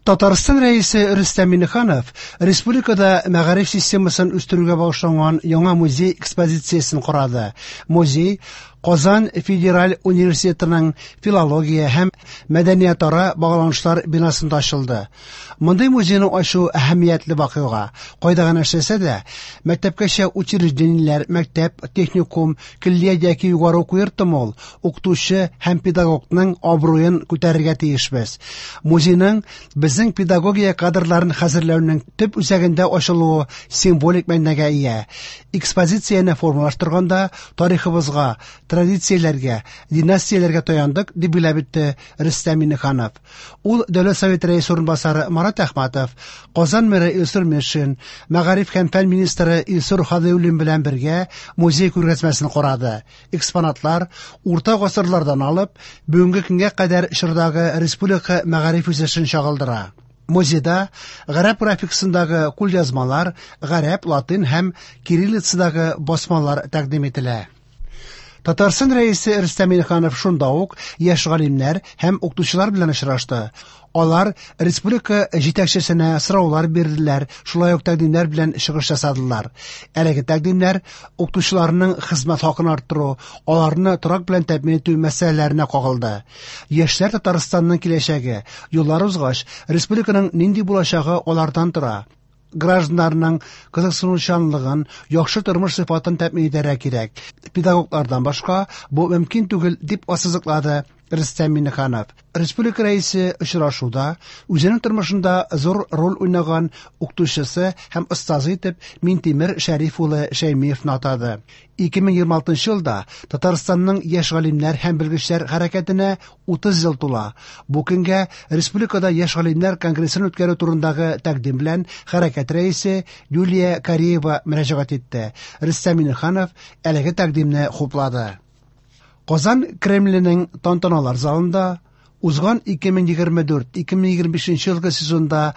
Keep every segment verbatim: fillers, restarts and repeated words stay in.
Татарстан рәисе Рөстәм Миңнеханов республикада мәгариф системасын үстерүгә багышланган яңа музей экспозициясен карады. Музей Казан Федераль университетының филология һәм мәдәниятара багланышлар бинасында ачылды. Мондый музейны ачу әһәмиятле вакыйга. Кайда гына эшләсә дә, мәктәпкәчә учреждениеләр, мәктәп, техникум, киллия яки югары уку йорты мол, укытучы һәм педагогның абруен күтәрергә тиешбез. Музейның безнең педагогия кадрларын хәзерләүнең төп үзәгендә ачылуы символик мәгънәгә ия. Экспозицияне формалаштырганда тарихыбызга, традицияләргә, династияләргә таяндык, дип биләп үтте Рөстәм Миңнеханов. Ул Дәүләт Советы рәисе урынбасары Марат Әхмәтов, Казан мэры Илсур Метшин, мәгариф һәм фән министры Илсур Хәдиуллин белән бергә музей күргәзмәсен карады. Экспонатлар урта гасырлардан алып, бүгенге көнгә кадәр чордагы республика мәгариф үсешен чагылдыра. Музейда гарәп графикасындагы кулъязмалар, гарәп, латин һәм кириллицадагы басмалар тәкъдим ителә. Татарстан рәисе Рөстәм Миңнеханов шунда ук яшь галимнәр һәм укытучылар белән очрашты. Алар республика җитәкчесенә сораулар бирделәр, шулай ук тәкъдимнәр белән чыгыш ясадылар. Әлеге тәкъдимнәр укытучыларның хезмәт хакын арттыру, аларны торак белән тәэмин итү мәсьәләләренә кагылды. Яшьләр Татарстанның киләчәге, юллар узгач, республиканың нинди булачагы алардан тора. Гражданнарның кызыксынучанлыгын, яхшы тормыш сыйфатын тәэмин итәргә кирәк. Педагоглардан башка бу мөмкин түгел, дип ассызыклады Рөстәм Миңнеханов. Республика рәисе очрашуда үзенең тормышында зур роль уйнаган укытучысы һәм остазы итеп Минтимер Шәриф улы Шәймиевне атады. ике мең егерме алтынчы елда Татарстанның яшь галимнәр һәм белгечләр хәрәкәтенә утыз ел тула. Бу көнгә республикада яшь галимнәр конгрессен үткәрү турындагы тәкъдим белән хәрәкәт рәисе Юлия Кариева мөрәҗәгать итте. Рөстәм Миңнеханов әлеге тәкъдимне хуплады. Казан Кремленең тантаналар залында узган ике мең егерме дүрт - ике мең егерме бишенче елгы сезонда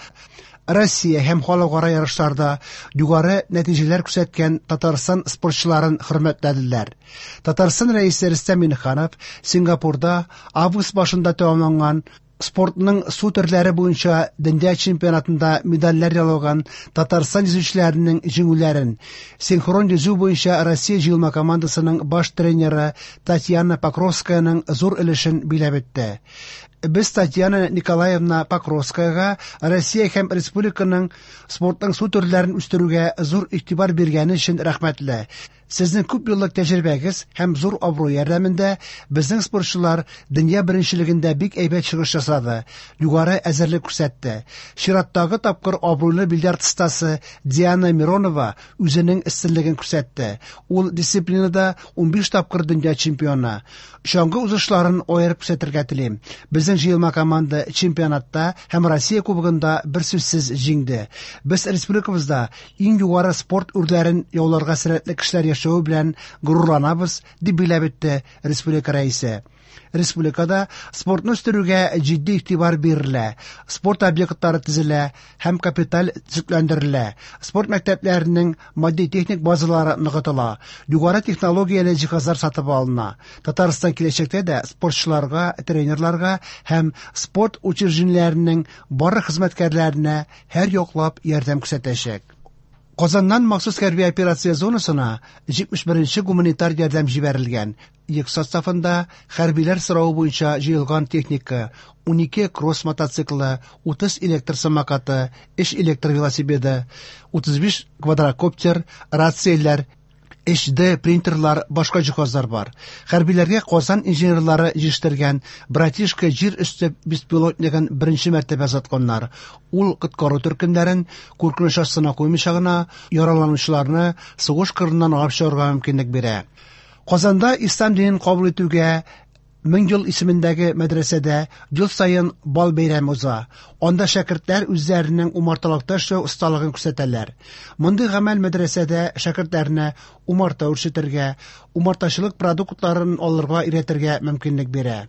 Россия һәм халыкара ярышларда югары нәтиҗәләр күрсәткән Татарстан спортчыларын хөрмәтләделәр. Татарстан рәисе Рөстәм Миңнеханов Сингапурда август башында тәмамланган спортның су төрләре буенча дөнья чемпионатында медальләр яулаган Татарстан йөзүчеләренең җиңүләрен, синхрон йөзү буенча Россия җыелма командасының баш тренеры Татьяна Покровскаяның зур өлешен биләп үтте. Без Татьяна Николаевна Покровскаяга Россия һәм республиканың спортның су төрләрен үстерүгә зур игътибар биргәне өчен рәхмәтле. Сезнең күп еллык тәҗрибәгез һәм зур абруй ярдәмендә безнең спортчылар дөнья беренчелегендә бик әйбәт чыгыш ясады, югары әзерлек күрсәтте. Чираттагы тапкыр абруйлы бильярд стасы Диана Миронова үзенең өстенлеген күрсәтте. Ул дисциплинада ун биш тапкыр дөнья чемпионы. Чаңгы узышларын аерып күрсәтергә телим. Безнең җыелма команда чемпионатта һәм Россия кубогында бер сүзсез җиңде. Без республикабызда иң югары спорт үрләрен яуларга сәләтле кешеләр яшәү белән горурланабыз, дип биләп үтте республика рәисе. Республикада спортны үстерүгә җитди игътибар бирелә, спорт объектлары төзелә һәм капиталь төзекләндерелә. Спорт мәктәпләренең матди-техник базалары ныгытыла, югары технологияле җиһазлар сатып алына. Татарстан киләчәктә дә спортчыларга, тренерларга һәм спорт учреждениеләренең барлык хезмәткәрләренә һәр яклап ярдәм күрсәтәчәк. Казаннан махсус хәрби операция зонасына җитмеш беренче гуманитар ярдәм җибәрелгән. Йөк составында хәрбиләр сорауы буенча җыелган техника, ун ике кросс мотоциклы, утыз электр самокаты, өч электр велосипеды, утыз биш квадрокоптер, рацияләр, эйч ди принтерлар, башка җиһазлар бар. Хәрбиләргә Казан инженерлары җиштергән братишка җир өсте беспилотнигын беренче мәртәбә затканнар. Ул коткару төркемнәрен куркыныч астына куймыйча гына яраланучыларны сугыш кырыннан алып чыгарга мөмкинлек бирә. Казанда ислам динен кабул итүгә Мең ел исемендәге мәдрәсәдә ел сайын бал бәйрәме уза. Анда шәкертләр үзләренең умарталыкта эшләү осталыгын күрсәтәләр. Мондый гамәл мәдрәсәдә шәкертләрне умарта үрчетергә, умартачылык продуктларын алырга өйрәтергә мөмкинлек бирә.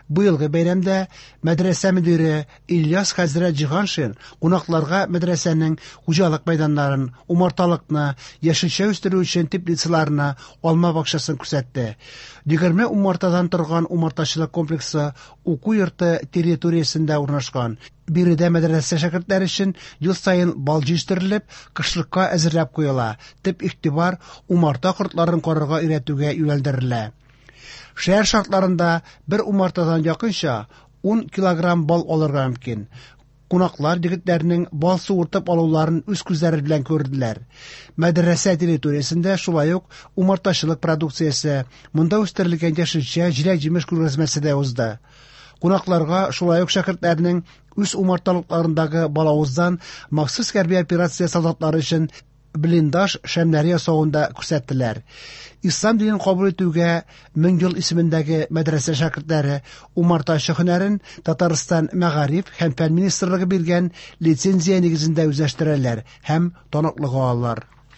Быелгы бәйрәмдә мәдрәсә мөдире Ильяс хәзрәт Җиһаншин кунакларга мәдрәсәнең хуҗалык мәйданнарын, умарталыкны, яшелчә үстерү өчен теплицаларны, алма бакчасын күрсәтте. егерме умартадан торган умартачылык комплексы уку йорты территориясендә урнашкан. Биредә мәдрәсә шәкертләре өчен ел саен бал җитештерелеп, кышлыкка әзерләп куела. Төп игътибар умарта кортларын карарга өйрәтүгә юнәлдерелә. Шәһәр шартларында бер умартадан якынча ун килограмм бал алырга мөмкин. Кунаклар егетләрнең бал суыртып алуларын үз күзләре белән күрделәр. Мәдрәсә территориясендә шулай ук умартачылык продукциясе, монда үстерелгән яшелчә, җиләк-җимеш күргәзмәсе дә узды. Кунакларга шулай ук шәкертләрнең үз умарталыкларындагы балавыздан махсус хәрби операция солдатлары өчен блиндаж шәмнәре ясавында күрсәттеләр. Ислам динен кабул итүгә мең ел исемендәге мәдрәсә шәкертләре умартачы һөнәрен Татарстан Мәгариф һәм фән министрлыгы биргән лицензия нигезендә үзләштерәләр һәм таныклык алалар.